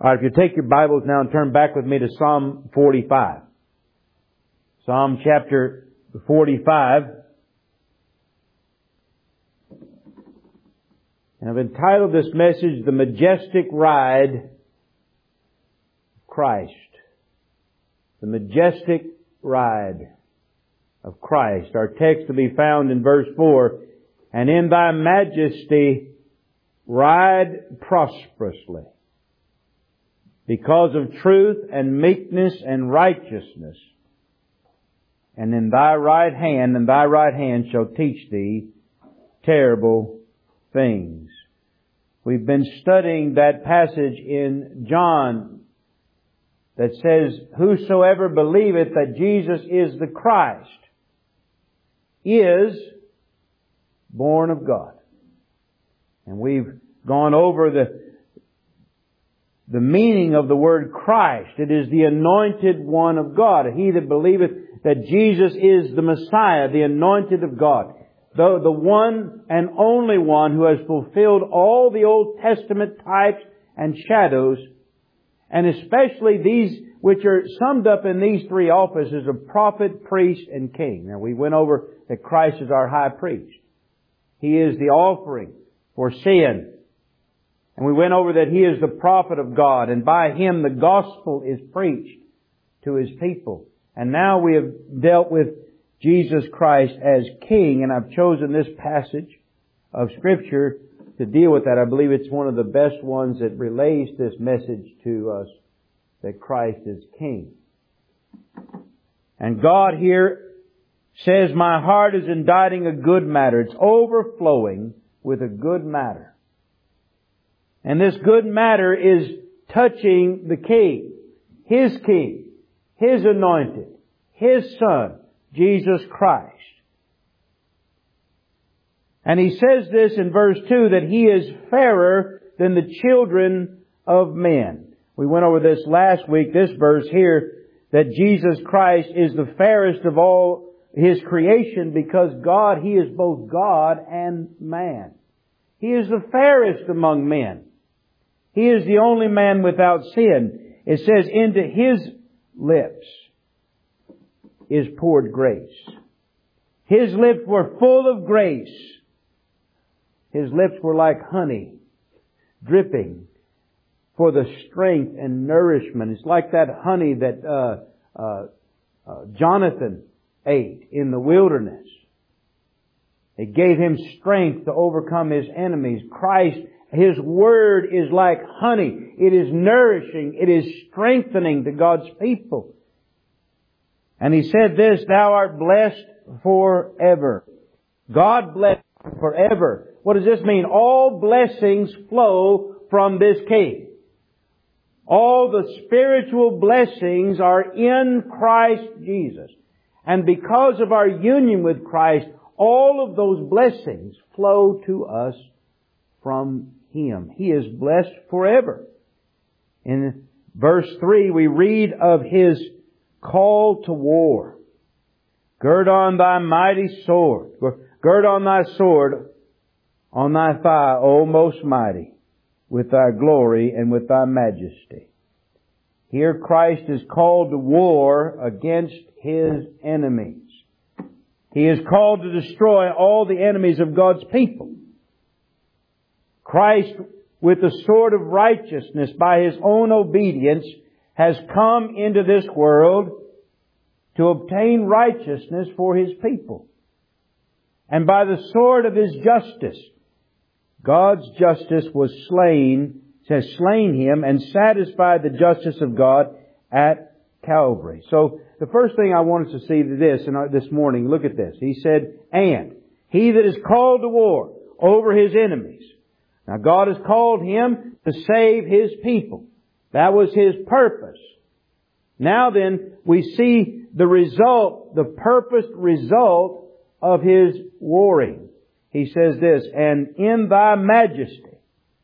All right, if you take your Bibles now and turn back with me to Psalm 45. Psalm chapter 45. And I've entitled this message, The Majestic Ride of Christ. The Majestic Ride of Christ. Our text to be found in verse 4. And in Thy majesty ride prosperously, because of truth and meekness and righteousness. And in Thy right hand shall teach thee terrible things. We've been studying that passage in John that says, whosoever believeth that Jesus is the Christ is born of God. And we've gone over the meaning of the word Christ. It is the anointed one of God. He that believeth that Jesus is the Messiah, the anointed of God. The one and only one who has fulfilled all the Old Testament types and shadows, and especially these which are summed up in these three offices of prophet, priest, and king. Now we went over that Christ is our high priest. He is the offering for sin. And we went over that He is the prophet of God, and by Him the gospel is preached to His people. And now we have dealt with Jesus Christ as King, and I've chosen this passage of Scripture to deal with that. I believe it's one of the best ones that relays this message to us, that Christ is King. And God here says, my heart is inditing a good matter. It's overflowing with a good matter. And this good matter is touching the King, His anointed, His Son, Jesus Christ. And He says this in verse 2, that He is fairer than the children of men. We went over this last week, this verse here, that Jesus Christ is the fairest of all His creation, because God, He is both God and man. He is the fairest among men. He is the only man without sin. It says, into His lips is poured grace. His lips were full of grace. His lips were like honey, dripping for the strength and nourishment. It's like that honey that Jonathan ate in the wilderness. It gave him strength to overcome his enemies. Christ, His Word is like honey. It is nourishing. It is strengthening to God's people. And He said this, thou art blessed forever. God bless forever. What does this mean? All blessings flow from this King. All the spiritual blessings are in Christ Jesus. And because of our union with Christ, all of those blessings flow to us from Him. He is blessed forever. In verse 3, we read of His call to war. Gird on thy mighty sword. Gird on thy sword on thy thigh, O most mighty, with thy glory and with thy majesty. Here Christ is called to war against His enemies. He is called to destroy all the enemies of God's people. Christ, with the sword of righteousness by His own obedience, has come into this world to obtain righteousness for His people. And by the sword of His justice, God's justice was slain Him and satisfied the justice of God at Calvary. So the first thing I want us to see this morning, look at this. He said, and he that is called to war over his enemies. Now God has called him to save His people. That was His purpose. Now then, we see the result, the purposed result of His warring. He says this, and in thy majesty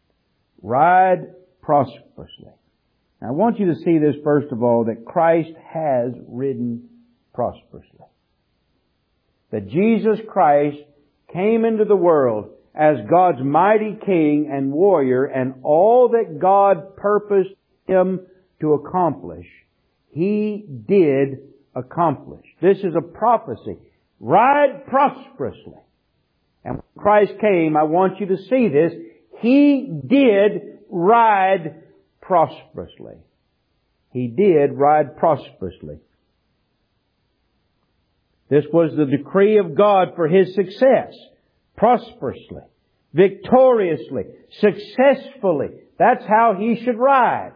ride prosperously. Now I want you to see this first of all, that Christ has ridden prosperously. That Jesus Christ came into the world as God's mighty King and warrior, and all that God purposed Him to accomplish, He did accomplish. This is a prophecy. Ride prosperously. And when Christ came, I want you to see this, He did ride prosperously. He did ride prosperously. This was the decree of God for His success. Prosperously, victoriously, successfully. That's how He should ride.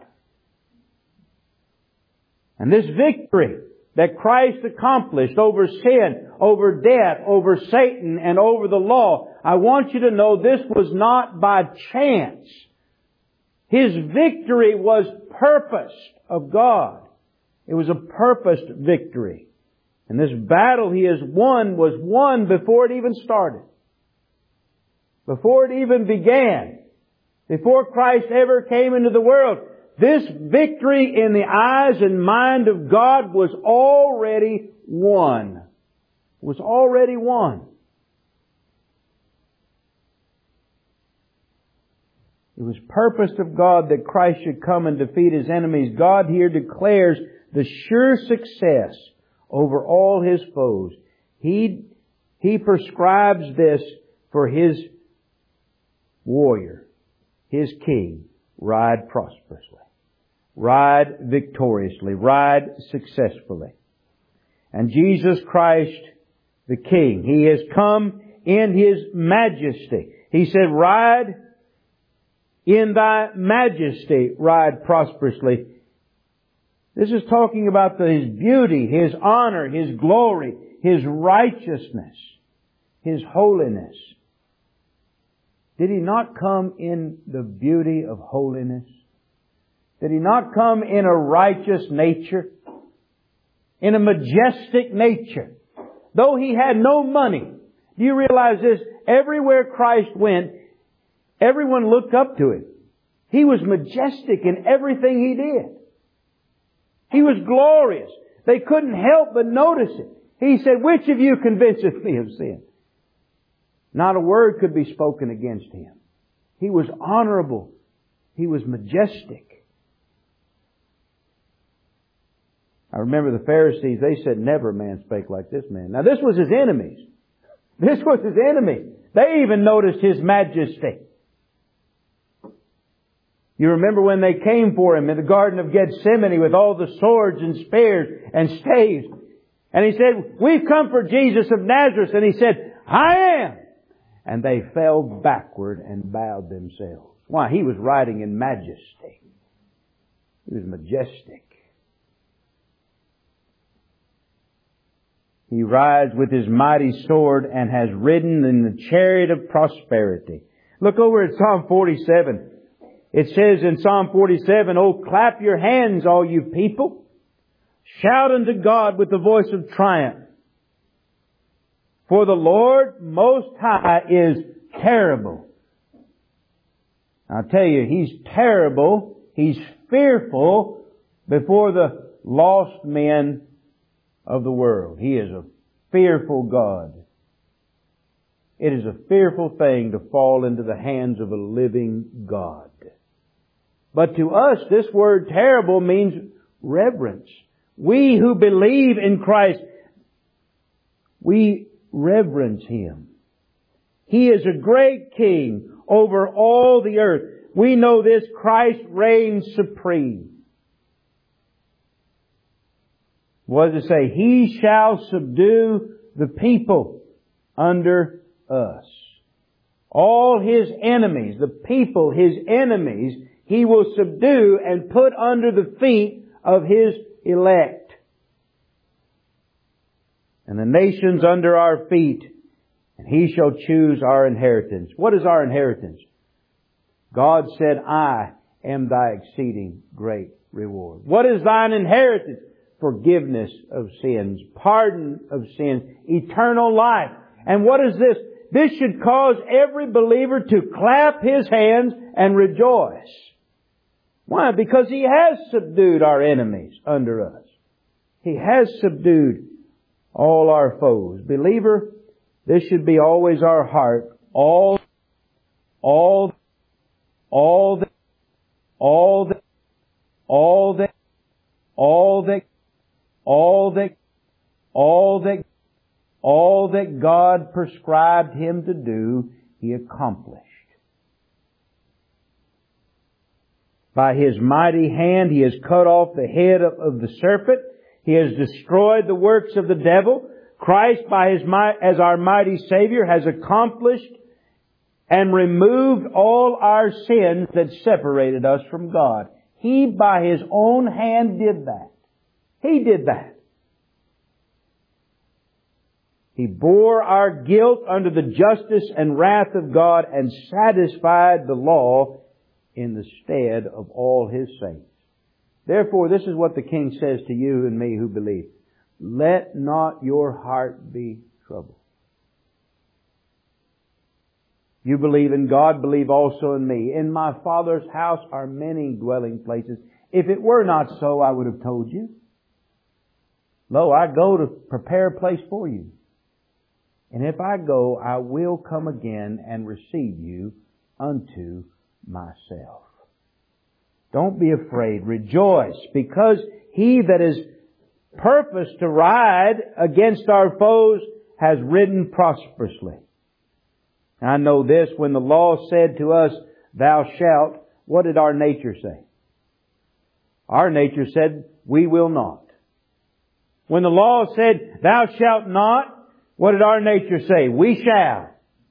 And this victory that Christ accomplished over sin, over death, over Satan, and over the law, I want you to know this was not by chance. His victory was purposed of God. It was a purposed victory. And this battle He has won was won before it even started. Before it even began. Before Christ ever came into the world. This victory in the eyes and mind of God was already won. It was already won. It was purposed of God that Christ should come and defeat His enemies. God here declares the sure success over all His foes. He prescribes this for His warrior, His king. Ride prosperously. Ride victoriously. Ride successfully. And Jesus Christ, the King, He has come in His majesty. He said, ride in Thy majesty, ride prosperously. This is talking about His beauty, His honor, His glory, His righteousness, His holiness. Did He not come in the beauty of holiness? Did He not come in a righteous nature? In a majestic nature? Though He had no money. Do you realize this? Everywhere Christ went, everyone looked up to Him. He was majestic in everything He did. He was glorious. They couldn't help but notice it. He said, which of you convinceth me of sin? Not a word could be spoken against Him. He was honorable. He was majestic. I remember the Pharisees, they said, never man spake like this man. Now this was His enemies. This was His enemies. They even noticed His majesty. You remember when they came for Him in the Garden of Gethsemane with all the swords and spears and staves. And He said, we've come for Jesus of Nazareth. And He said, I am. And they fell backward and bowed themselves. Why? He was riding in majesty. He was majestic. He rides with His mighty sword and has ridden in the chariot of prosperity. Look over at Psalm 47. It says in Psalm 47, oh, clap your hands, all you people. Shout unto God with the voice of triumph. For the Lord Most High is terrible. I'll tell you, He's terrible. He's fearful before the lost men of the world. He is a fearful God. It is a fearful thing to fall into the hands of a living God. But to us, this word terrible means reverence. We who believe in Christ, we reverence Him. He is a great King over all the earth. We know this, Christ reigns supreme. What does it say? He shall subdue the people under us. All His enemies, the people, His enemies, He will subdue and put under the feet of His elect. And the nations under our feet, and He shall choose our inheritance. What is our inheritance? God said, I am Thy exceeding great reward. What is thine inheritance? Forgiveness of sins, pardon of sins, eternal life. And what is this? This should cause every believer to clap his hands and rejoice. Why? Because He has subdued our enemies under us. He has subdued all our foes. Believer, this should be always our heart. All all that God prescribed Him to do, He accomplished. By His mighty hand, He has cut off the head of the serpent. He has destroyed the works of the devil. Christ, by His might, as our mighty Savior, has accomplished and removed all our sins that separated us from God. He, by His own hand, did that. He did that. He bore our guilt under the justice and wrath of God and satisfied the law in the stead of all His saints. Therefore, this is what the King says to you and me who believe. Let not your heart be troubled. You believe in God, believe also in me. In my Father's house are many dwelling places. If it were not so, I would have told you. Lo, I go to prepare a place for you. And if I go, I will come again and receive you unto myself. Don't be afraid. Rejoice, because He that is purposed to ride against our foes has ridden prosperously. I know this, when the law said to us, thou shalt, what did our nature say? Our nature said, we will not. When the law said, thou shalt not, what did our nature say? We shall.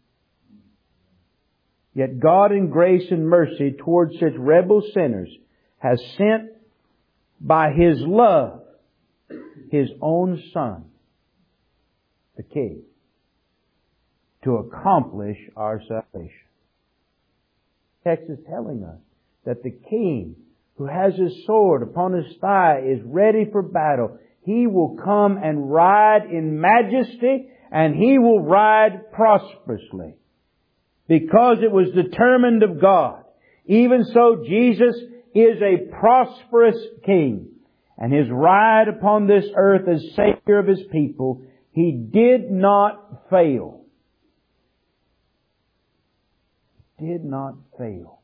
Yet God in grace and mercy towards such rebel sinners has sent by His love His own Son, the King, to accomplish our salvation. The text is telling us that the King, who has His sword upon His thigh, is ready for battle. He will come and ride in majesty, and He will ride prosperously. Because it was determined of God. Even so, Jesus is a prosperous King. And His ride upon this earth as Savior of His people, He did not fail. Did not fail.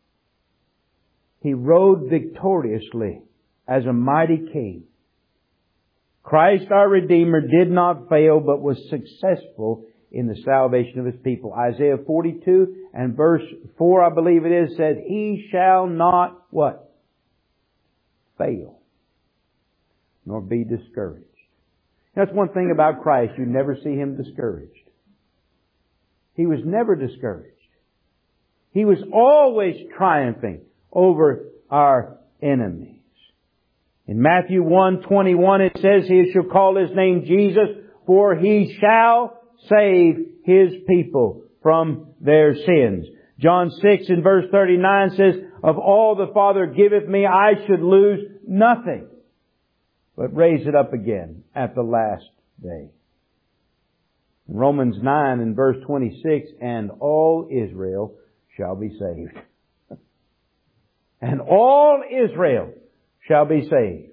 He rode victoriously as a mighty King. Christ our Redeemer did not fail, but was successful in the salvation of His people. Isaiah 42 and verse 4, I believe it is, says, He shall not, what? Fail. Nor be discouraged. That's one thing about Christ. You never see Him discouraged. He was never discouraged. He was always triumphing over our enemies. In Matthew 1:21 it says, He shall call His name Jesus, for He shall save His people from their sins. John 6 and verse 39 says, Of all the Father giveth me, I should lose nothing, but raise it up again at the last day. Romans 9 and verse 26, And all Israel shall be saved. And all Israel shall be saved.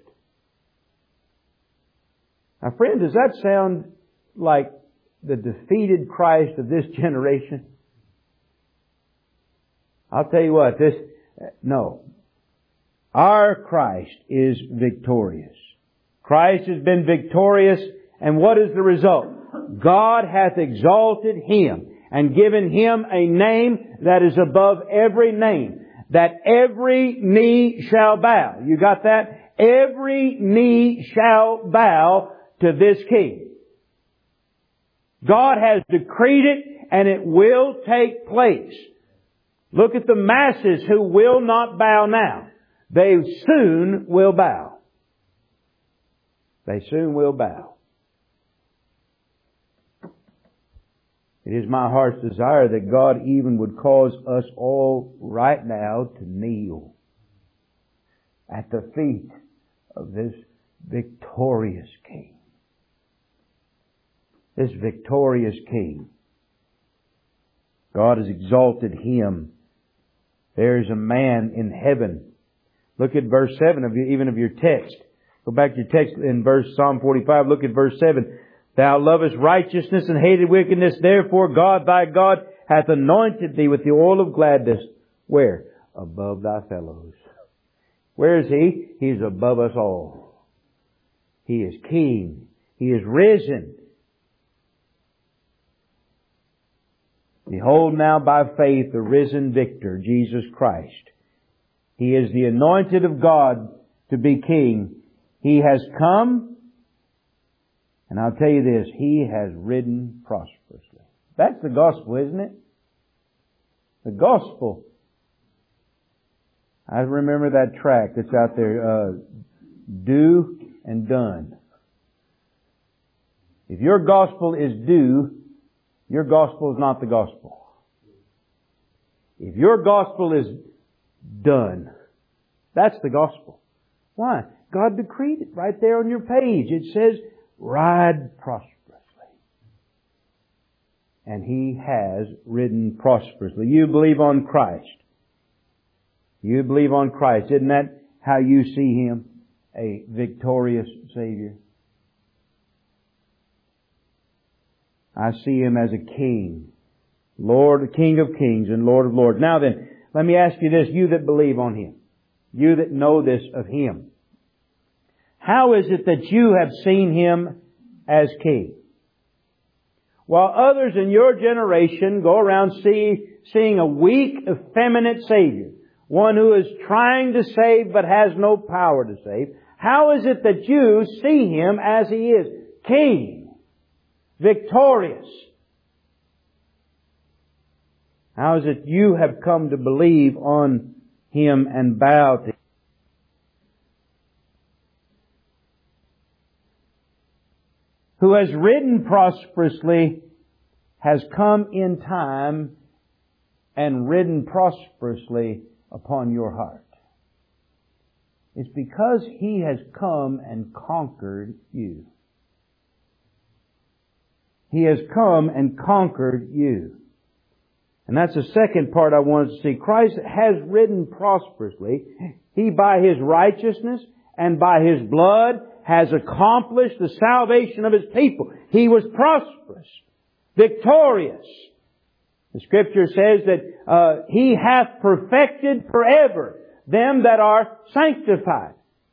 Now friend, does that sound like the defeated Christ of this generation? I'll tell you what, no. Our Christ is victorious. Christ has been victorious, and what is the result? God hath exalted Him and given Him a name that is above every name, that every knee shall bow. You got that? Every knee shall bow to this King. God has decreed it, and it will take place. Look at the masses who will not bow now. They soon will bow. They soon will bow. It is my heart's desire that God even would cause us all right now to kneel at the feet of this victorious King. This victorious King. God has exalted Him. There is a man in heaven. Look at verse 7 of your text. Go back to your text in Psalm 45. Look at verse 7. Thou lovest righteousness and hated wickedness. Therefore God thy God hath anointed thee with the oil of gladness. Where? Above thy fellows. Where is He? He is above us all. He is King. He is risen. Behold now by faith the risen victor, Jesus Christ. He is the anointed of God to be King. He has come, and I'll tell you this, He has ridden prosperously. That's the gospel, isn't it? The gospel. I remember that track that's out there, do and done. If your gospel is do, your gospel is not the gospel. If your gospel is done, that's the gospel. Why? God decreed it right there on your page. It says, ride prosperously. And He has ridden prosperously. You believe on Christ. You believe on Christ. Isn't that how you see Him? A victorious Savior. I see Him as a King. Lord, King of kings and Lord of lords. Now then, let me ask you this, you that believe on Him. You that know this of Him. How is it that you have seen Him as King? While others in your generation go around seeing a weak, effeminate Savior, one who is trying to save but has no power to save, how is it that you see Him as He is? King. Victorious. How is it you have come to believe on Him and bow to Him? Who has ridden prosperously, has come in time and ridden prosperously upon your heart. It's because He has come and conquered you. He has come and conquered you. And that's the second part I wanted to see. Christ has ridden prosperously. He, by His righteousness and by His blood, has accomplished the salvation of His people. He was prosperous, victorious. The Scripture says that He hath perfected forever them that are sanctified.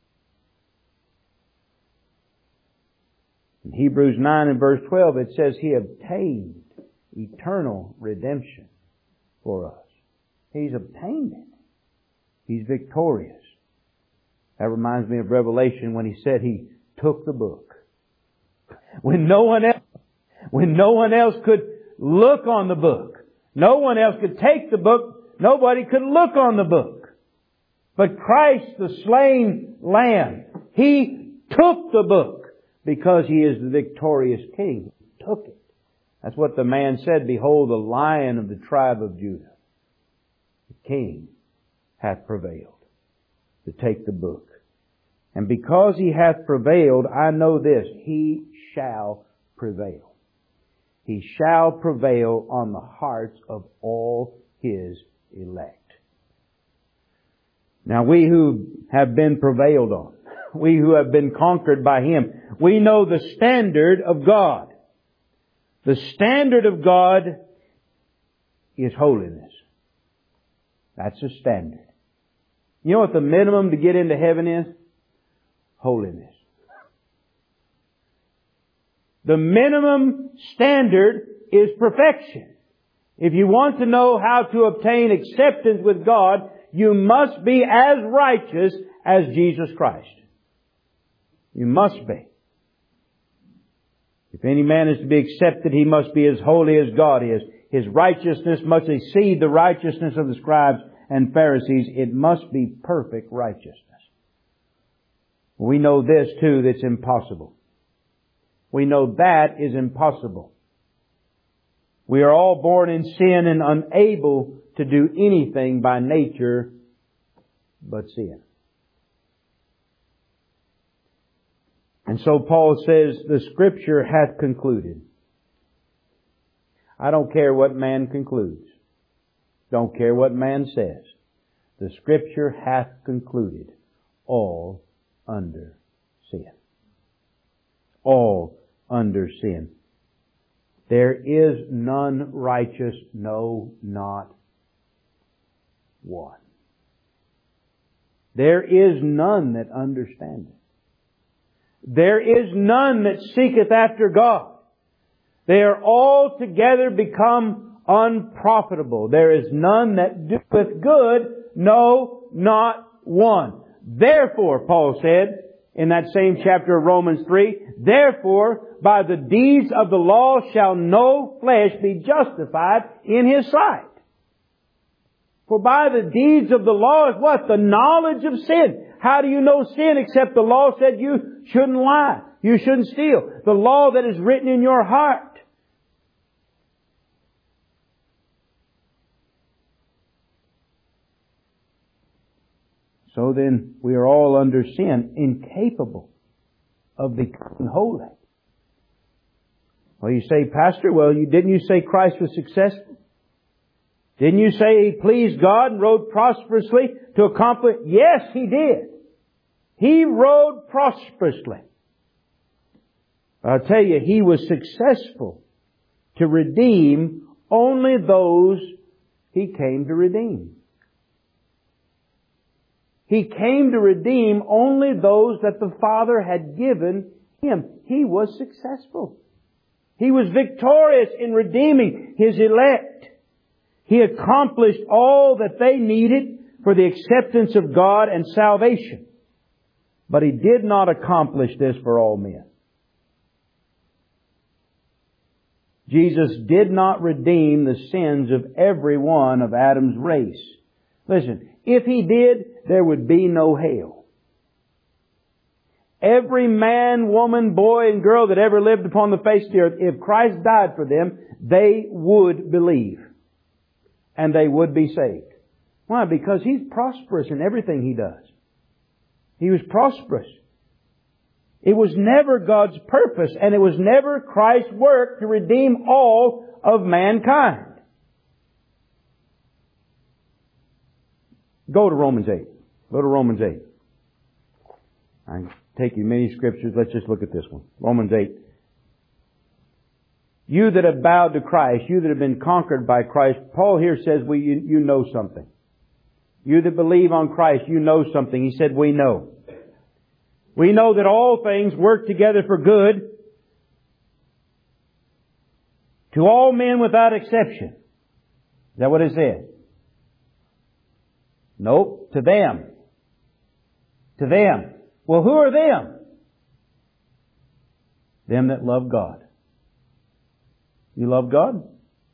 In Hebrews 9 and verse 12 it says He obtained eternal redemption for us. He's obtained it. He's victorious. That reminds me of Revelation when He said He took the book. When no one else could look on the book. No one else could take the book. Nobody could look on the book. But Christ, the slain Lamb, He took the book because He is the victorious King. He took it. That's what the man said, behold, the Lion of the tribe of Judah. The King hath prevailed to take the book. And because He hath prevailed, I know this, He shall prevail. He shall prevail on the hearts of all His elect. Now we who have been prevailed on, we who have been conquered by Him, we know the standard of God. The standard of God is holiness. That's the standard. You know what the minimum to get into heaven is? Holiness. The minimum standard is perfection. If you want to know how to obtain acceptance with God, you must be as righteous as Jesus Christ. You must be. If any man is to be accepted, he must be as holy as God is. His righteousness must exceed the righteousness of the scribes and Pharisees. It must be perfect righteousness. We know this too, that's impossible. We know that is impossible. We are all born in sin and unable to do anything by nature but sin. And so Paul says, the Scripture hath concluded. I don't care what man concludes. Don't care what man says. The Scripture hath concluded all under sin. All under sin. There is none righteous, no, not one. There is none that understandeth. There is none that seeketh after God. They are altogether become unprofitable. There is none that doeth good, no, not one. Therefore, Paul said in that same chapter of Romans 3, therefore, by the deeds of the law shall no flesh be justified in his sight. For by the deeds of the law is what? The knowledge of sin. How do you know sin except the law said you shouldn't lie, you shouldn't steal? The law that is written in your heart. So then we are all under sin, incapable of becoming holy. Well, you say, Pastor, didn't you say Christ was successful? Didn't you say He pleased God and rode prosperously to accomplish? Yes, He did. He rode prosperously. I'll tell you, He was successful to redeem only those He came to redeem. He came to redeem only those that the Father had given Him. He was successful. He was victorious in redeeming His elect. He accomplished all that they needed for the acceptance of God and salvation. But He did not accomplish this for all men. Jesus did not redeem the sins of every one of Adam's race. Listen, if He did, there would be no hell. Every man, woman, boy, and girl that ever lived upon the face of the earth, if Christ died for them, they would believe. And they would be saved. Why? Because He's prosperous in everything He does. He was prosperous. It was never God's purpose, and it was never Christ's work to redeem all of mankind. Go to Romans 8. Go to Romans 8. I can take you many scriptures. Let's just look at this one. Romans 8. You that have bowed to Christ, you that have been conquered by Christ, Paul here says, you know something. You that believe on Christ, you know something. He said, we know. We know that all things work together for good to all men without exception. Is that what it said? Nope. To them. To them. Well, who are them? Them that love God. You love God?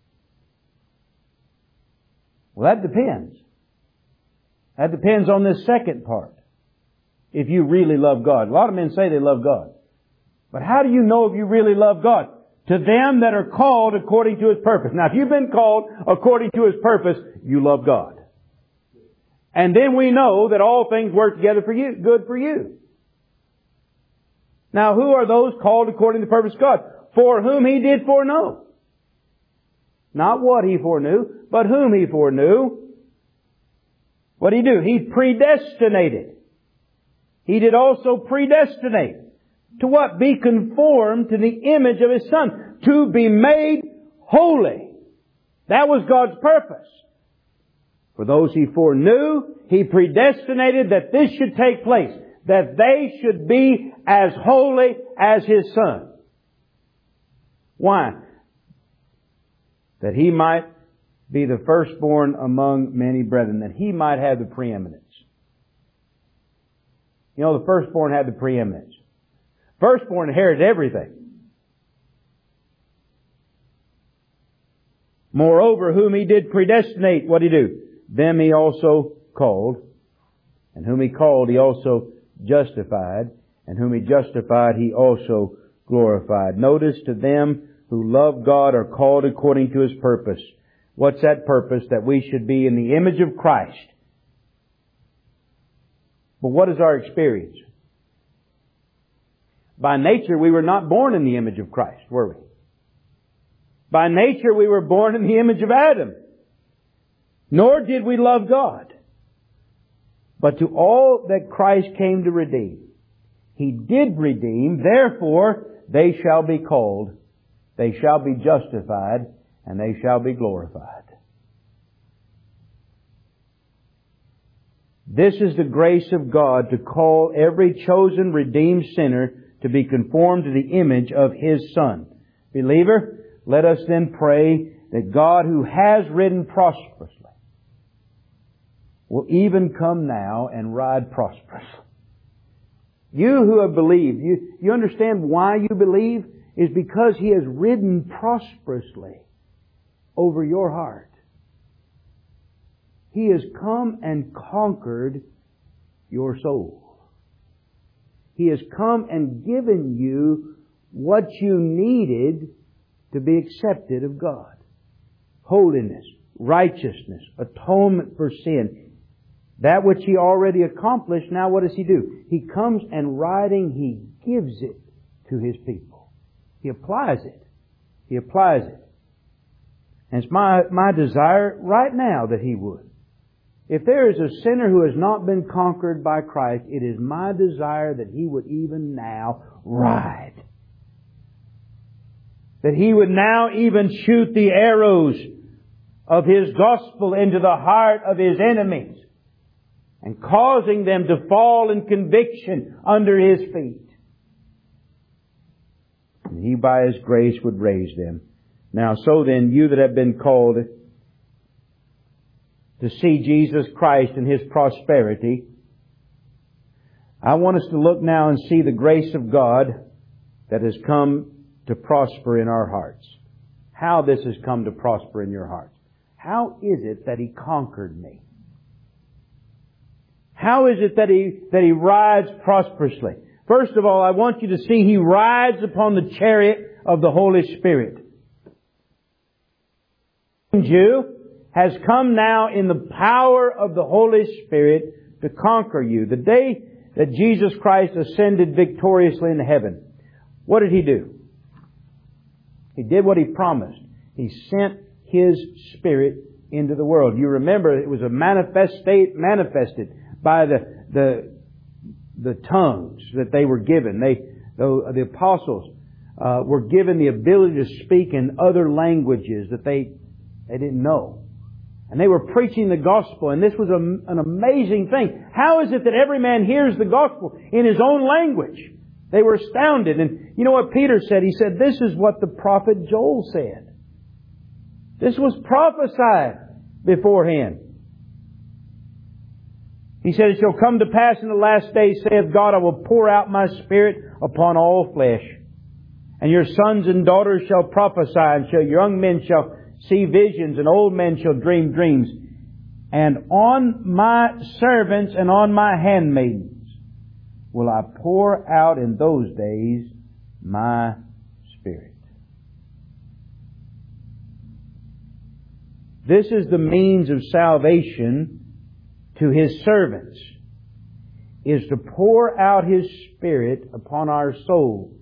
Well, that depends. That depends on this second part. If you really love God. A lot of men say they love God. But how do you know if you really love God? To them that are called according to His purpose. Now, if you've been called according to His purpose, you love God. And then we know that all things work together for you, good for you. Now, who are those called according to the purpose of God? For whom He did foreknow. Not what He foreknew, but whom He foreknew. What did He do? He predestinated. He did also predestinate. To what? Be conformed to the image of His Son. To be made holy. That was God's purpose. For those He foreknew, He predestinated that this should take place. That they should be as holy as His Son. Why? That He might be the firstborn among many brethren. That He might have the preeminence. You know, the firstborn had the preeminence. Firstborn inherited everything. Moreover, whom He did predestinate, what did He do? Them He also called. And whom He called, He also justified. And whom He justified, He also glorified. Notice, to them who love God are called according to His purpose. What's that purpose? That we should be in the image of Christ. But what is our experience? By nature, we were not born in the image of Christ, were we? By nature, we were born in the image of Adam. Nor did we love God. But to all that Christ came to redeem, He did redeem. Therefore, they shall be called, they shall be justified, and they shall be glorified. This is the grace of God to call every chosen, redeemed sinner to be conformed to the image of His Son. Believer, let us then pray that God, who has ridden prosperously, will even come now and ride prosperously. You who have believed, you understand why you believe? Is because He has ridden prosperously over your heart. He has come and conquered your soul. He has come and given you what you needed to be accepted of God. Holiness, righteousness, atonement for sin. That which He already accomplished, now what does He do? He comes and riding, He gives it to His people. He applies it. He applies it. And it's my desire right now that He would. If there is a sinner who has not been conquered by Christ, it is my desire that he would even now ride. That he would now even shoot the arrows of His gospel into the heart of his enemies, and causing them to fall in conviction under His feet. And He by His grace would raise them. Now, so then, you that have been called to see Jesus Christ and His prosperity, I want us to look now and see the grace of God that has come to prosper in our hearts. How this has come to prosper in your hearts. How is it that He conquered me? How is it that He rides prosperously? First of all, I want you to see He rides upon the chariot of the Holy Spirit. Jew has come now in the power of the Holy Spirit to conquer you. The day that Jesus Christ ascended victoriously into heaven, what did He do? He did what He promised. He sent His Spirit into the world. You remember it was a manifested by the tongues that they were given. The apostles were given the ability to speak in other languages that they didn't know. And they were preaching the gospel, and this was an amazing thing. How is it that every man hears the gospel in his own language? They were astounded. And you know what Peter said? He said, this is what the prophet Joel said. This was prophesied beforehand. He said, it shall come to pass in the last days, saith God, I will pour out my Spirit upon all flesh. And your sons and daughters shall prophesy, and young men shall see visions, and old men shall dream dreams. And on my servants and on my handmaidens will I pour out in those days my Spirit. This is the means of salvation to His servants, is to pour out His Spirit upon our souls.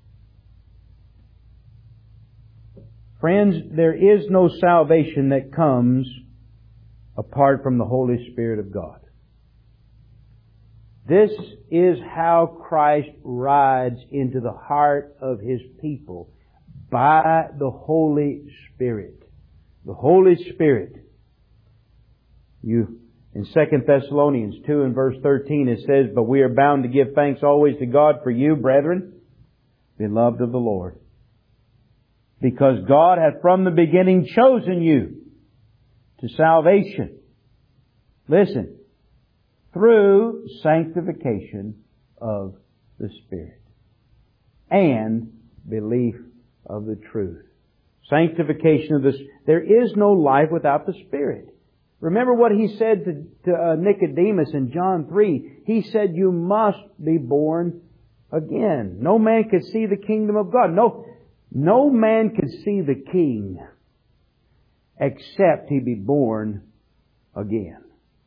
Friends, there is no salvation that comes apart from the Holy Spirit of God. This is how Christ rides into the heart of His people, by the Holy Spirit. The Holy Spirit. In 2 Thessalonians 2 and verse 13 it says, but we are bound to give thanks always to God for you, brethren, beloved of the Lord. Because God hath from the beginning chosen you to salvation. Listen. Through sanctification of the Spirit and belief of the truth. Sanctification of this. There is no life without the Spirit. Remember what He said to Nicodemus in John 3. He said, you must be born again. No man could see the kingdom of God. No man could see the King except he be born again.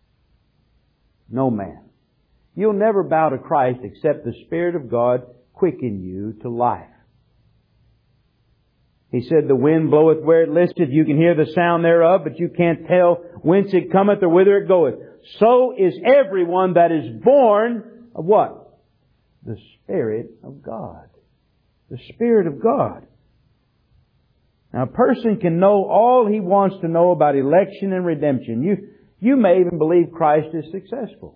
No man. You'll never bow to Christ except the Spirit of God quicken you to life. He said, the wind bloweth where it listeth. You can hear the sound thereof, but you can't tell whence it cometh or whither it goeth. So is everyone that is born of what? The Spirit of God. The Spirit of God. Now, a person can know all he wants to know about election and redemption. You may even believe Christ is successful.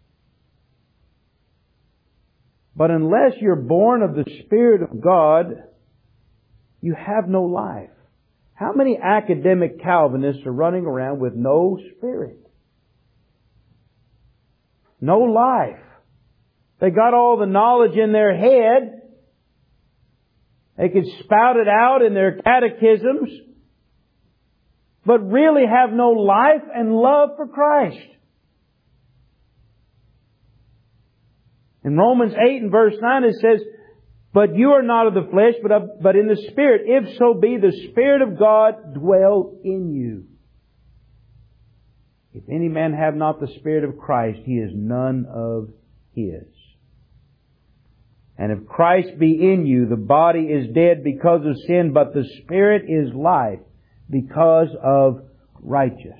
But unless you're born of the Spirit of God, you have no life. How many academic Calvinists are running around with no Spirit? No life. They got all the knowledge in their head. They could spout it out in their catechisms, but really have no life and love for Christ. In Romans 8 and verse 9 it says, "But you are not of the flesh, but in the Spirit, if so be the Spirit of God dwell in you. If any man have not the Spirit of Christ, he is none of His. And if Christ be in you, the body is dead because of sin, but the Spirit is life because of righteousness."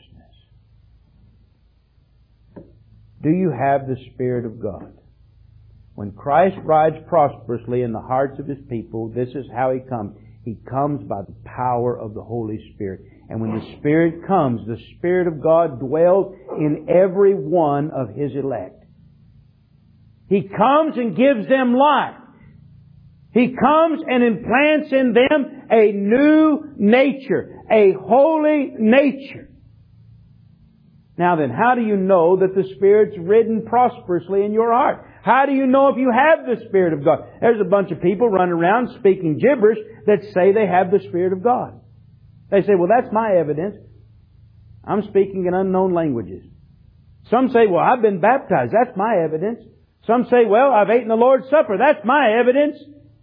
Do you have the Spirit of God? When Christ rides prosperously in the hearts of His people, this is how He comes. He comes by the power of the Holy Spirit. And when the Spirit comes, the Spirit of God dwells in every one of His elect. He comes and gives them life. He comes and implants in them a new nature, a holy nature. Now then, how do you know that the Spirit's ridden prosperously in your heart? How do you know if you have the Spirit of God? There's a bunch of people running around speaking gibberish that say they have the Spirit of God. They say, "Well, that's my evidence. I'm speaking in unknown languages." Some say, "Well, I've been baptized. That's my evidence." Some say, "Well, I've eaten the Lord's Supper. That's my evidence."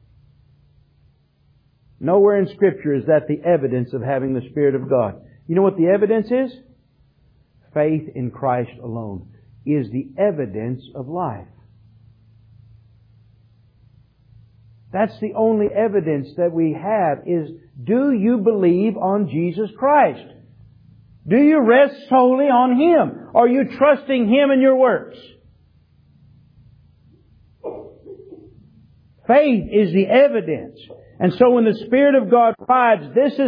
Nowhere in Scripture is that the evidence of having the Spirit of God. You know what the evidence is? Faith in Christ alone is the evidence of life. That's the only evidence that we have is, do you believe on Jesus Christ? Do you rest solely on Him? Are you trusting Him in your works? Faith is the evidence. And so when the Spirit of God rides, this is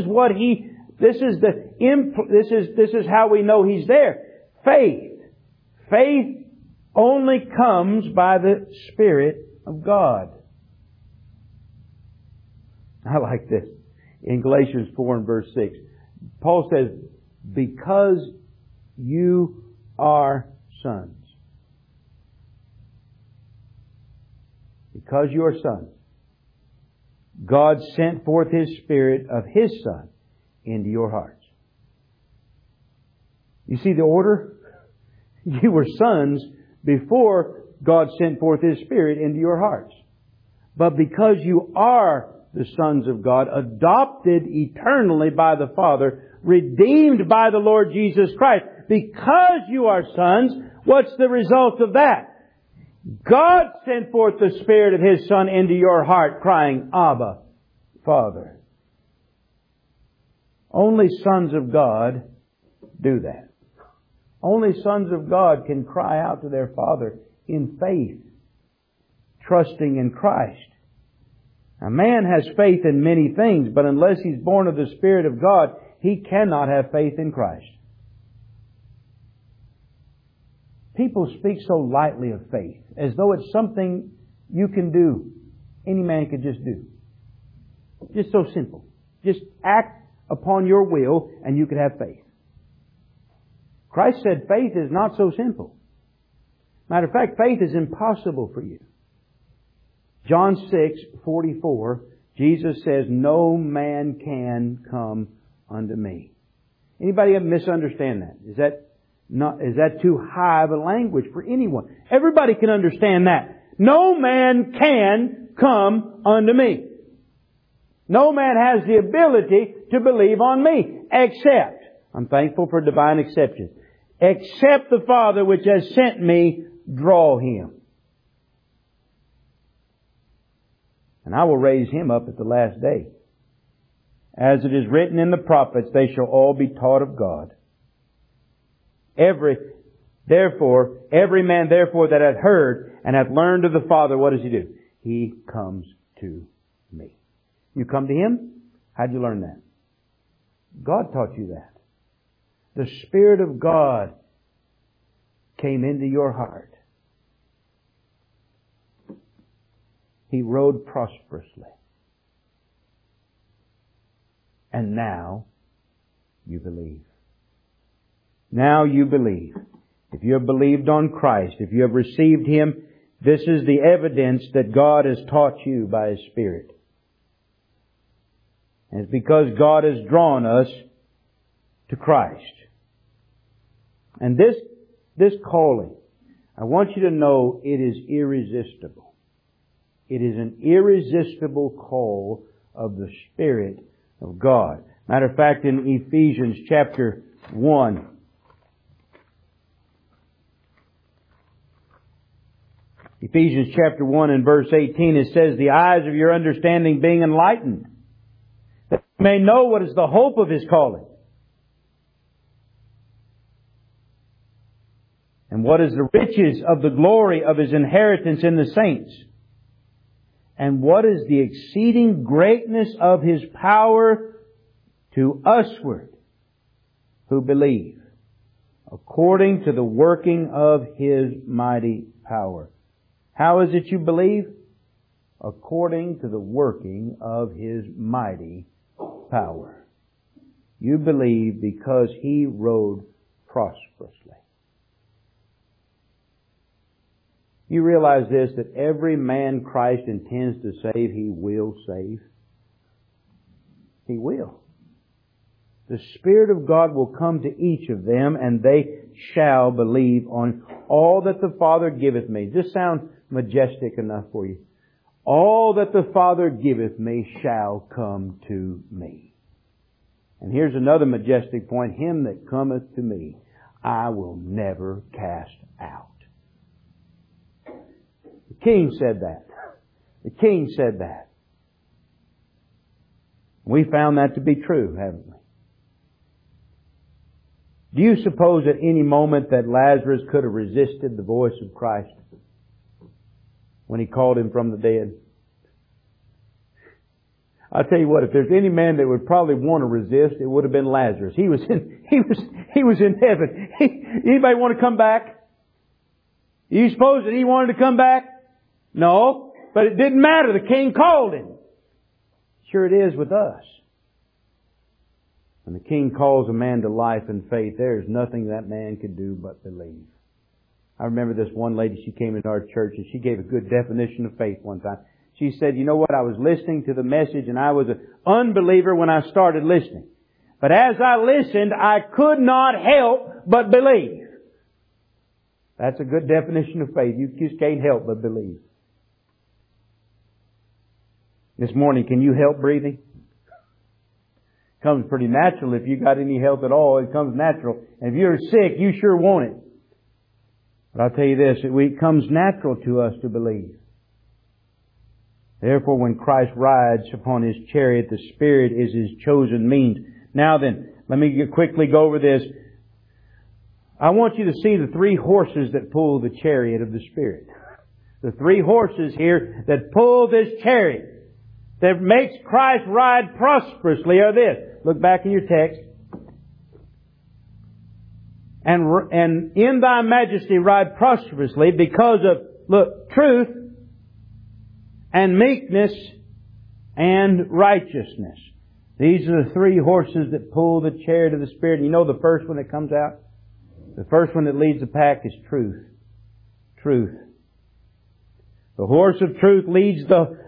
how we know He's there. Faith. Faith only comes by the Spirit of God. I like this. In Galatians 4 and verse 6, Paul says, "Because you are sons." Because you are sons, God sent forth His Spirit of His Son into your hearts. You see the order? You were sons before God sent forth His Spirit into your hearts. But because you are the sons of God, adopted eternally by the Father, redeemed by the Lord Jesus Christ, because you are sons, what's the result of that? God sent forth the Spirit of His Son into your heart, crying, "Abba, Father." Only sons of God do that. Only sons of God can cry out to their Father in faith, trusting in Christ. A man has faith in many things, but unless he's born of the Spirit of God, he cannot have faith in Christ. People speak so lightly of faith, as though it's something you can do. Any man could just do. Just so simple. Just act upon your will and you could have faith. Christ said faith is not so simple. Matter of fact, faith is impossible for you. John 6:44, Jesus says, "No man can come unto me." Anybody misunderstand that? Is that too high of a language for anyone? Everybody can understand that. No man can come unto me. No man has the ability to believe on me, except, I'm thankful for divine exception, except the Father which has sent me draw him. And I will raise him up at the last day. As it is written in the prophets, they shall all be taught of God. Every man therefore that hath heard and hath learned of the Father, what does he do? He comes to me. You come to Him? How'd you learn that? God taught you that. The Spirit of God came into your heart. He rode prosperously. And now you believe. Now you believe. If you have believed on Christ, if you have received Him, this is the evidence that God has taught you by His Spirit. And it's because God has drawn us to Christ. And this calling, I want you to know it is irresistible. It is an irresistible call of the Spirit of God. Matter of fact, in Ephesians chapter 1, Ephesians chapter 1 and verse 18, it says, the eyes of your understanding being enlightened, that you may know what is the hope of His calling, and what is the riches of the glory of His inheritance in the saints, and what is the exceeding greatness of His power to usward who believe, according to the working of His mighty power. How is it you believe? According to the working of His mighty power. You believe because He rode prosperously. You realize this, that every man Christ intends to save, He will save. He will. The Spirit of God will come to each of them, and they shall believe on all that the Father giveth me. Does this sound majestic enough for you? All that the Father giveth me shall come to me. And here's another majestic point. Him that cometh to me, I will never cast out. The King said that. The King said that. We found that to be true, haven't we? Do you suppose at any moment that Lazarus could have resisted the voice of Christ when He called him from the dead? I'll tell you what, if there's any man that would probably want to resist, it would have been Lazarus. He was in heaven. Anybody want to come back? Do you suppose that he wanted to come back? No, but it didn't matter. The King called him. Sure it is with us. When the King calls a man to life and faith, there is nothing that man could do but believe. I remember this one lady, she came into our church and she gave a good definition of faith one time. She said, you know what, I was listening to the message and I was an unbeliever when I started listening. But as I listened, I could not help but believe. That's a good definition of faith. You just can't help but believe. This morning, can you help breathing? Comes pretty natural if you got any health at all. It comes natural. And if you're sick, you sure want it. But I'll tell you this, it comes natural to us to believe. Therefore, when Christ rides upon His chariot, the Spirit is His chosen means. Now then, let me quickly go over this. I want you to see the three horses that pull the chariot of the Spirit. The three horses here that pull this chariot, that makes Christ ride prosperously, are this. Look back in your text. And in Thy majesty ride prosperously because of, look, truth and meekness and righteousness. These are the three horses that pull the chariot of the Spirit. You know the first one that comes out? The first one that leads the pack is truth. Truth. The horse of truth leads the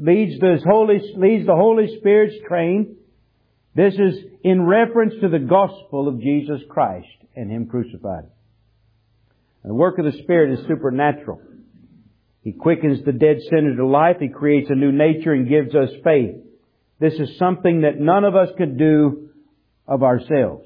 Holy Spirit's train. This is in reference to the gospel of Jesus Christ and Him crucified. The work of the Spirit is supernatural. He quickens the dead sinner to life. He creates a new nature and gives us faith. This is something that none of us could do of ourselves.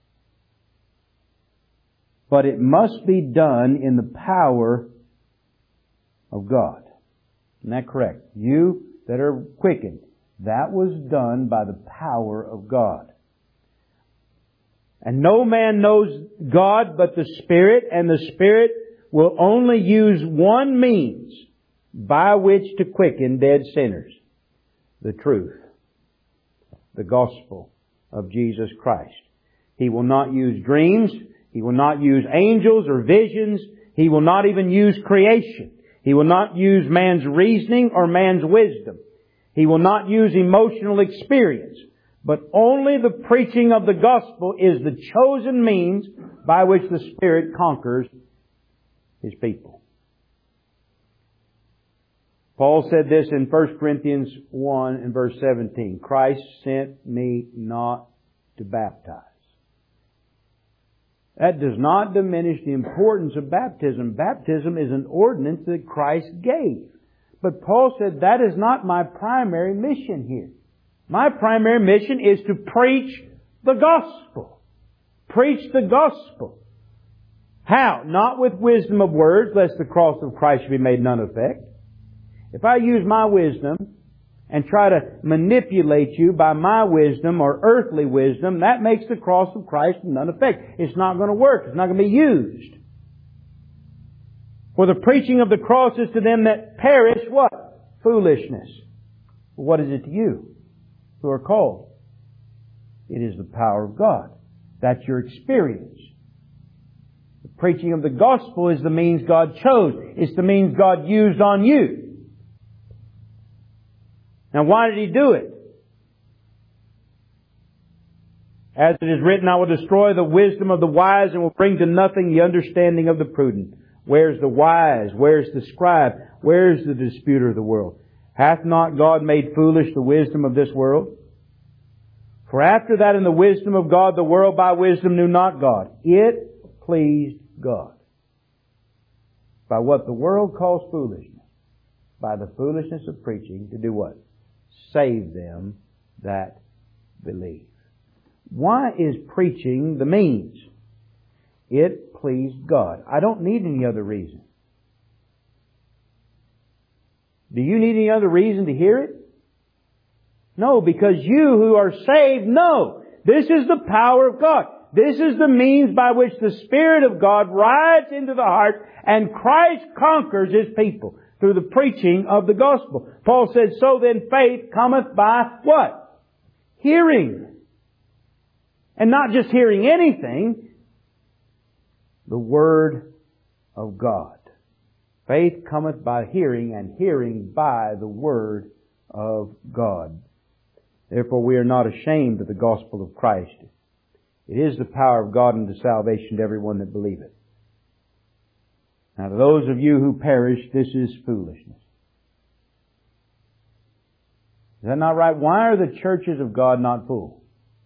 But it must be done in the power of God. Isn't that correct? You that are quickened, that was done by the power of God. And no man knows God but the Spirit, and the Spirit will only use one means by which to quicken dead sinners. The truth. The gospel of Jesus Christ. He will not use dreams. He will not use angels or visions. He will not even use creation. He will not use man's reasoning or man's wisdom. He will not use emotional experience. But only the preaching of the gospel is the chosen means by which the Spirit conquers His people. Paul said this in 1 Corinthians 1 and verse 17. Christ sent me not to baptize. That does not diminish the importance of baptism. Baptism is an ordinance that Christ gave. But Paul said, that is not my primary mission here. My primary mission is to preach the gospel. Preach the gospel. How? Not with wisdom of words, lest the cross of Christ should be made none effect. If I use my wisdom and try to manipulate you by my wisdom or earthly wisdom, that makes the cross of Christ of none effect. It's not going to work. It's not going to be used. For the preaching of the cross is to them that perish, what? Foolishness. What is it to you who are called? It is the power of God. That's your experience. The preaching of the gospel is the means God chose. It's the means God used on you. Now, why did He do it? As it is written, I will destroy the wisdom of the wise and will bring to nothing the understanding of the prudent. Where's the wise? Where's the scribe? Where's the disputer of the world? Hath not God made foolish the wisdom of this world? For after that in the wisdom of God, the world by wisdom knew not God. It pleased God. By what the world calls foolishness, by the foolishness of preaching, to do what? Save them that believe. Why is preaching the means? It pleased God. I don't need any other reason. Do you need any other reason to hear it? No, because you who are saved know this is the power of God. This is the means by which the Spirit of God rides into the heart and Christ conquers His people through the preaching of the gospel. Paul said, so then faith cometh by what? Hearing. And not just hearing anything, the Word of God. Faith cometh by hearing, and hearing by the Word of God. Therefore we are not ashamed of the gospel of Christ. It is the power of God unto salvation to everyone that believeth. Now to those of you who perish, this is foolishness. Is that not right? Why are the churches of God not full?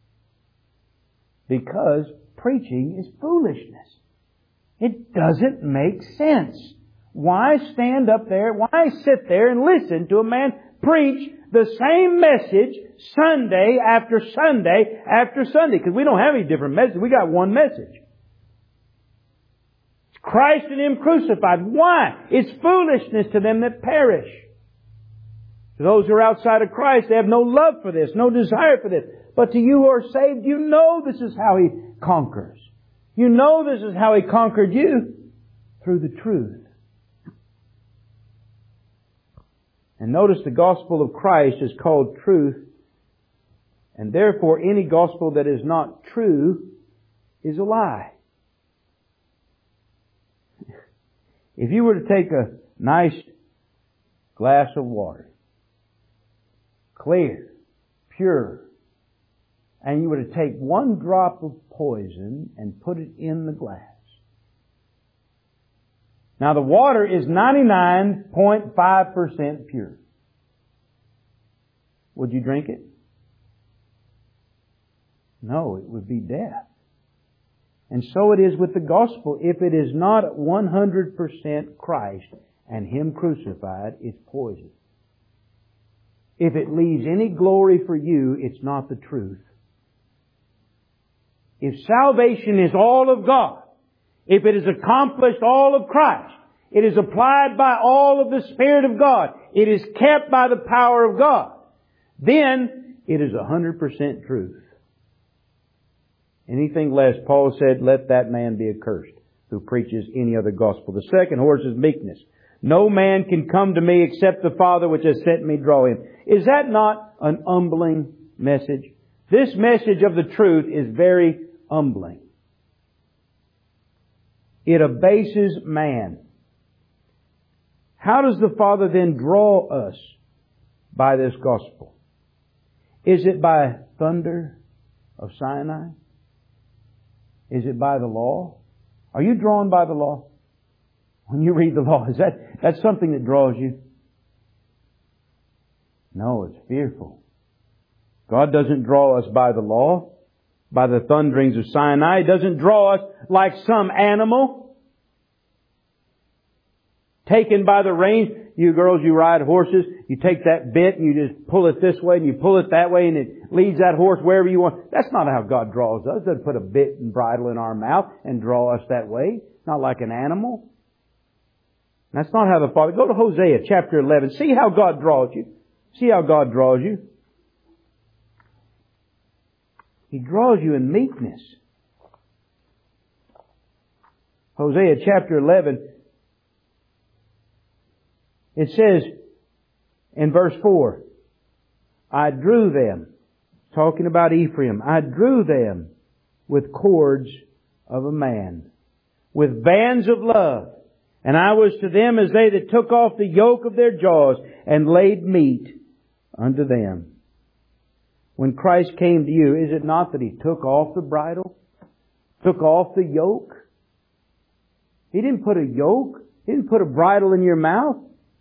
Because preaching is foolishness. It doesn't make sense. Why stand up there? Why sit there and listen to a man preach the same message Sunday after Sunday after Sunday? Because we don't have any different messages. We got one message. It's Christ and Him crucified. Why? It's foolishness to them that perish. To those who are outside of Christ, they have no love for this, no desire for this. But to you who are saved, you know this is how He conquers. You know this is how He conquered you. Through the truth. And notice the gospel of Christ is called truth. And therefore any gospel that is not true is a lie. If you were to take a nice glass of water, clear, pure, and you were to take one drop of poison and put it in the glass. Now the water is 99.5% pure. Would you drink it? No, it would be death. And so it is with the gospel. If it is not 100% Christ and Him crucified, it's poison. If it leaves any glory for you, it's not the truth. If salvation is all of God, if it is accomplished all of Christ, it is applied by all of the Spirit of God, it is kept by the power of God, then it is 100% truth. Anything less, Paul said, let that man be accursed who preaches any other gospel. The second horse is meekness. No man can come to me except the Father which has sent me draw him. Is that not an humbling message? This message of the truth is very humbling. It abases man. How does the Father then draw us by this gospel? Is it by thunder of Sinai? Is it by the law? Are you drawn by the law? When you read the law, is that's something that draws you? No, it's fearful. God doesn't draw us by the law, by the thunderings of Sinai. He doesn't draw us like some animal taken by the reins. You girls, you ride horses, you take that bit and you just pull it this way and you pull it that way and it leads that horse wherever you want. That's not how God draws us. He doesn't put a bit and bridle in our mouth and draw us that way. Not like an animal. That's not how the Father... Go to Hosea chapter 11. See how God draws you. See how God draws you. He draws you in meekness. Hosea chapter 11... It says in verse 4, I drew them, talking about Ephraim, I drew them with cords of a man, with bands of love, and I was to them as they that took off the yoke of their jaws and laid meat unto them. When Christ came to you, is it not that He took off the bridle? Took off the yoke? He didn't put a yoke. He didn't put a bridle in your mouth.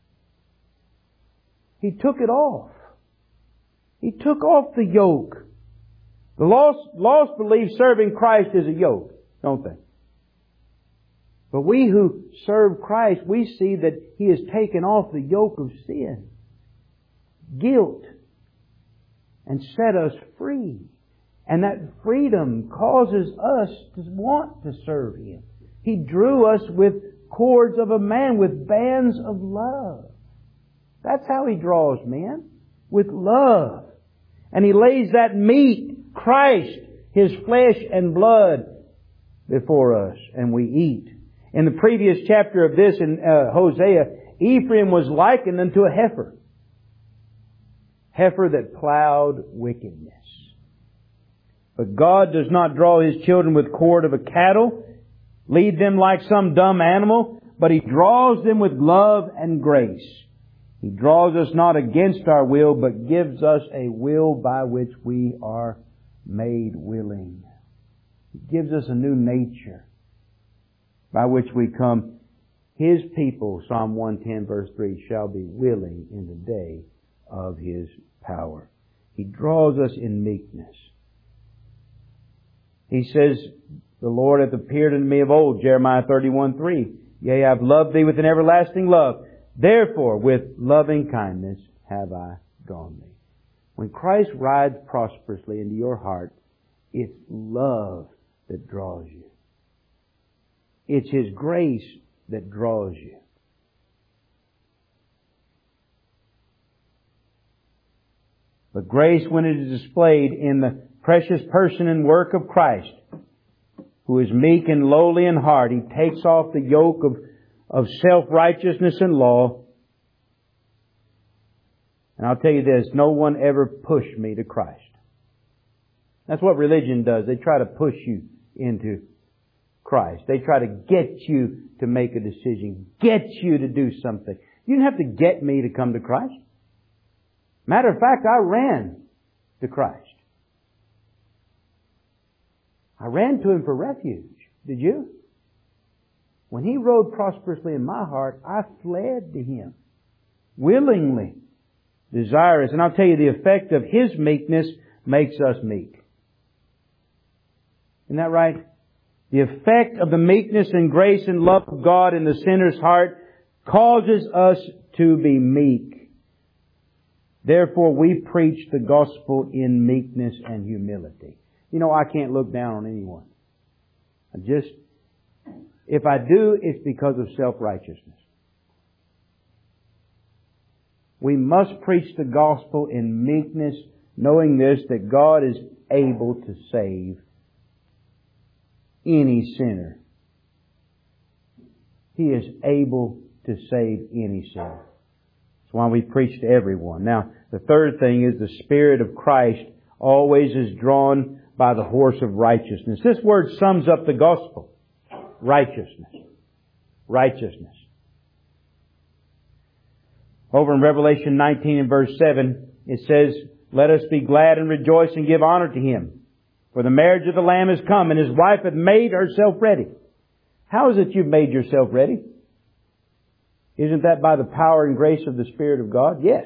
He took it off. He took off the yoke. The lost believe serving Christ is a yoke, don't they? But we who serve Christ, we see that He has taken off the yoke of sin, guilt, and set us free. And that freedom causes us to want to serve Him. He drew us with cords of a man, with bands of love. That's how He draws men, with love. And He lays that meat, Christ, His flesh and blood, before us, and we eat. In the previous chapter of this, in Hosea, Ephraim was likened unto a heifer. Heifer that plowed wickedness. But God does not draw His children with cord of a cattle, lead them like some dumb animal, but He draws them with love and grace. He draws us not against our will, but gives us a will by which we are made willing. He gives us a new nature by which we come. His people, Psalm 110 verse 3, shall be willing in the day of His power. He draws us in meekness. He says, the Lord hath appeared unto me of old, Jeremiah 31:3. Yea, I have loved thee with an everlasting love. Therefore, with loving kindness have I drawn thee. When Christ rides prosperously into your heart, it's love that draws you. It's His grace that draws you. But grace, when it is displayed in the precious person and work of Christ, who is meek and lowly in heart, He takes off the yoke of self-righteousness and law. And I'll tell you this, no one ever pushed me to Christ. That's what religion does. They try to push you into Christ. They try to get you to make a decision, get you to do something. You didn't have to get me to come to Christ. Matter of fact, I ran to Christ. I ran to Him for refuge. Did you? When He rode prosperously in my heart, I fled to Him. Willingly. Desirous. And I'll tell you, the effect of His meekness makes us meek. Isn't that right? The effect of the meekness and grace and love of God in the sinner's heart causes us to be meek. Therefore, we preach the gospel in meekness and humility. You know, I can't look down on anyone. If I do, it's because of self-righteousness. We must preach the gospel in meekness, knowing this, that God is able to save any sinner. He is able to save any sinner. That's why we preach to everyone. Now, the third thing is the Spirit of Christ always is drawn by the horse of righteousness. This word sums up the gospel. Righteousness. Righteousness. Over in Revelation 19 and verse 7, it says, "Let us be glad and rejoice and give honor to Him. For the marriage of the Lamb is come, and His wife hath made herself ready." How is it you've made yourself ready? Isn't that by the power and grace of the Spirit of God? Yes.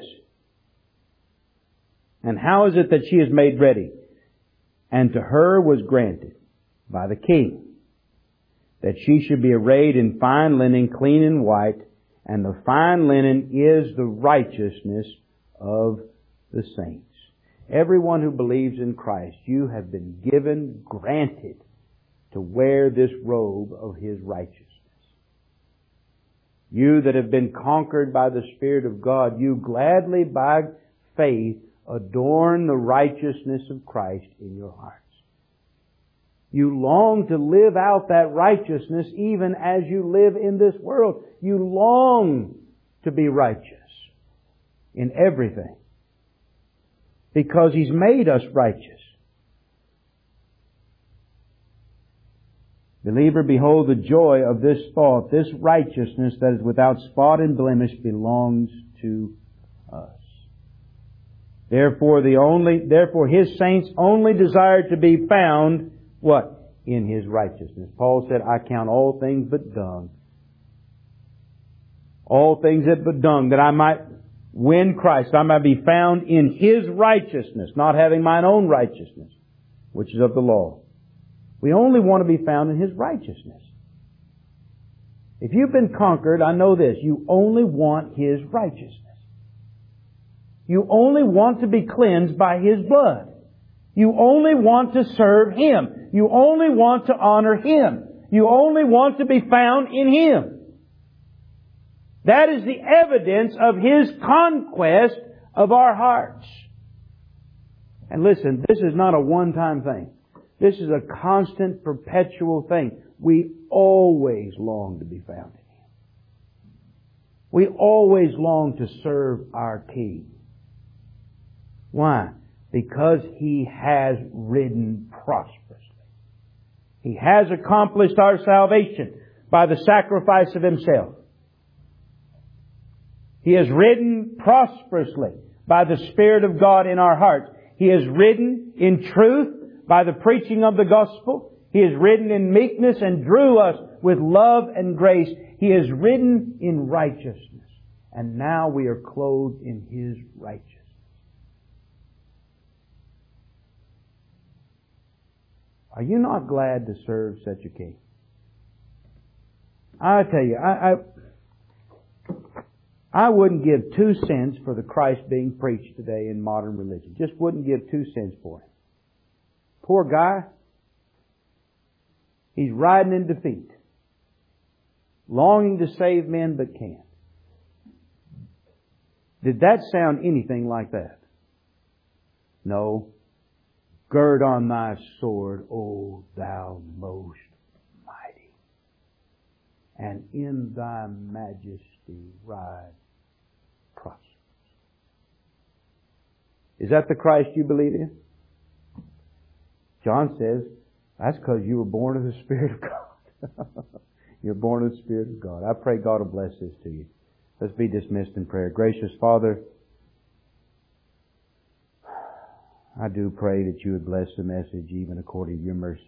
And how is it that she is made ready? "And to her was granted by the King that she should be arrayed in fine linen, clean and white, and the fine linen is the righteousness of the saints." Everyone who believes in Christ, you have been given, granted, to wear this robe of His righteousness. You that have been conquered by the Spirit of God, you gladly by faith adorn the righteousness of Christ in your hearts. You long to live out that righteousness even as you live in this world. You long to be righteous in everything, because He's made us righteous. Believer, behold the joy of this thought. This righteousness that is without spot and blemish belongs to us. Therefore His saints only desire to be found, what? In His righteousness. Paul said, "I count all things but dung. All things but dung, that I might win Christ, I might be found in His righteousness, not having mine own righteousness, which is of the law." We only want to be found in His righteousness. If you've been conquered, I know this, you only want His righteousness. You only want to be cleansed by His blood. You only want to serve Him. You only want to honor Him. You only want to be found in Him. That is the evidence of His conquest of our hearts. And listen, this is not a one-time thing. This is a constant, perpetual thing. We always long to be found in Him. We always long to serve our King. Why? Because He has ridden prosperously. He has accomplished our salvation by the sacrifice of Himself. He has ridden prosperously by the Spirit of God in our hearts. He has ridden in truth by the preaching of the gospel. He has ridden in meekness and drew us with love and grace. He has ridden in righteousness. And now we are clothed in His righteousness. Are you not glad to serve such a King? I tell you, I wouldn't give 2 cents for the Christ being preached today in modern religion. Just wouldn't give 2 cents for Him. Poor guy. He's riding in defeat. Longing to save men but can't. Did that sound anything like that? No. Gird on thy sword, O thou most mighty, and in thy majesty ride prosperous. Is that the Christ you believe in? John says, that's because you were born of the Spirit of God. You're born of the Spirit of God. I pray God will bless this to you. Let's be dismissed in prayer. Gracious Father, I do pray that you would bless the message even according to your mercy.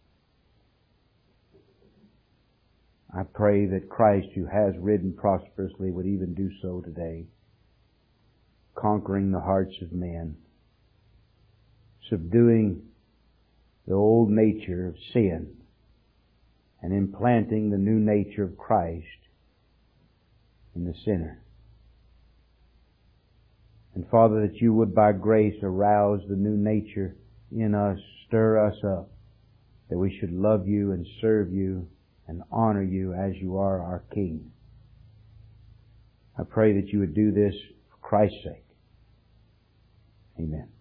I pray that Christ, who has ridden prosperously, would even do so today, conquering the hearts of men, subduing the old nature of sin, and implanting the new nature of Christ in the sinner. And Father, that you would by grace arouse the new nature in us, stir us up, that we should love you and serve you and honor you as you are our King. I pray that you would do this for Christ's sake. Amen.